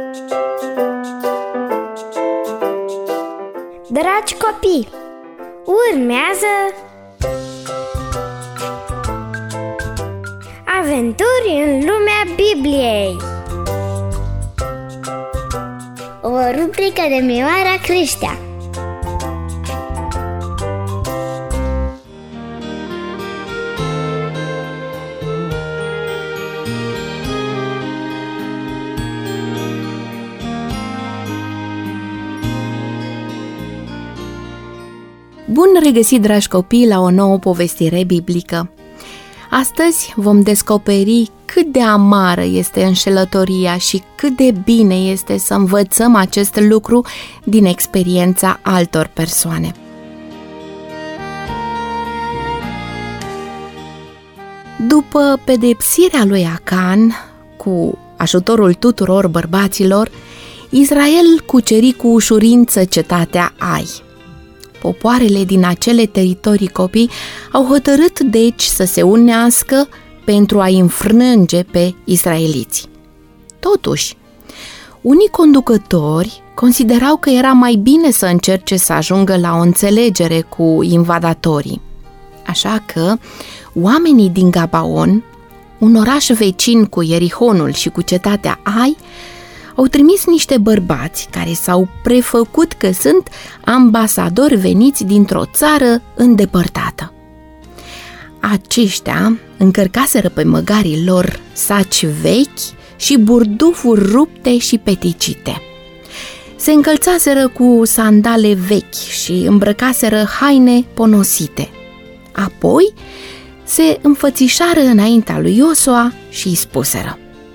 Dragi copii, urmează Aventuri în lumea Bibliei, o rubrică de Mioara Creștea. Bun regăsit, dragi copii, la o nouă povestire biblică. Astăzi vom descoperi cât de amară este înșelătoria și cât de bine este să învățăm acest lucru din experiența altor persoane. După pedepsirea lui Acan, cu ajutorul tuturor bărbaților, Israel cuceri cu ușurință cetatea Ai. Popoarele din acele teritorii, copii, au hotărât deci să se unească pentru a-i înfrânge pe israeliți. Totuși, unii conducători considerau că era mai bine să încerce să ajungă la o înțelegere cu invadatorii. Așa că oamenii din Gabaon, un oraș vecin cu Ierihonul și cu cetatea Ai, au trimis niște bărbați care s-au prefăcut că sunt ambasadori veniți dintr-o țară îndepărtată. Aceștia încărcaseră pe măgarii lor saci vechi și burdufuri rupte și peticite. Se încălțaseră cu sandale vechi și îmbrăcaseră haine ponosite. Apoi se înfățișară înaintea lui Iosua și îi spuseră: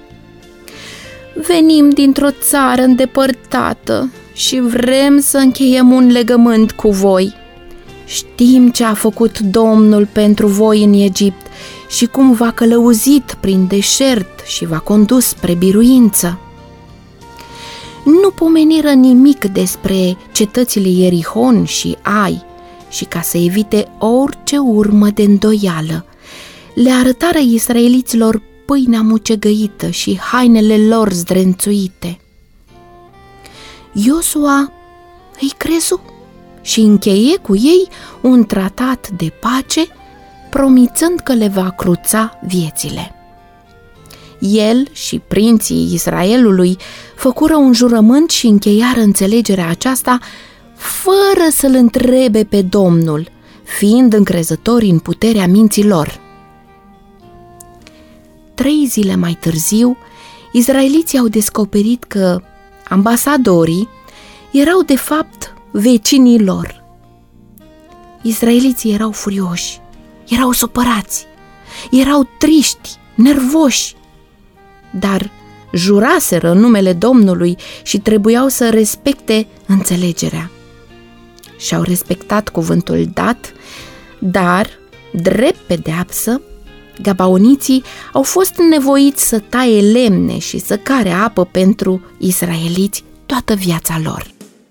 Venim dintr-o țară îndepărtată și vrem să încheiem un legământ cu voi. Știm ce a făcut Domnul pentru voi în Egipt și cum v-a călăuzit prin deșert și v-a condus spre biruință. Nu pomeniră nimic despre cetățile Ierihon și Ai și, ca să evite orice urmă de îndoială, le arătară israeliților pâinea mucegăită și hainele lor zdrențuite. Iosua îi crezu și încheie cu ei un tratat de pace, promițând că le va cruța viețile. El și prinții Israelului făcură un jurământ și încheiară înțelegerea aceasta fără să-l întrebe pe Domnul, fiind încrezători în puterea minții lor. 3 zile mai târziu, izraeliții au descoperit că ambasadorii erau de fapt vecinii lor. Izraeliții erau furioși, erau supărați, erau triști, nervoși, dar juraseră în numele Domnului și trebuiau să respecte înțelegerea. Și-au respectat cuvântul dat, dar, drept pedeapsă, gabaoniții au fost nevoiți să taie lemne și să care apă pentru israeliți toată viața lor.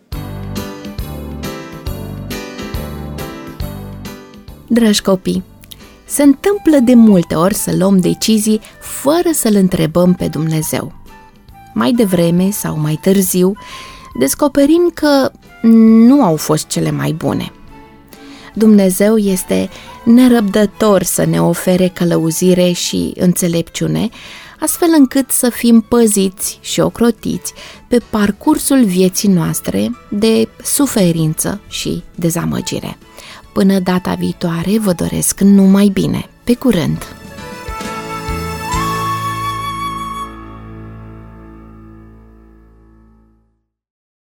Dragi copii, se întâmplă de multe ori să luăm decizii fără să-L întrebăm pe Dumnezeu. Mai devreme sau mai târziu, descoperim că nu au fost cele mai bune. Dumnezeu este nerăbdător să ne ofere călăuzire și înțelepciune, astfel încât să fim păziți și ocrotiți pe parcursul vieții noastre de suferință și dezamăgire. Până data viitoare, vă doresc numai bine. Pe curând!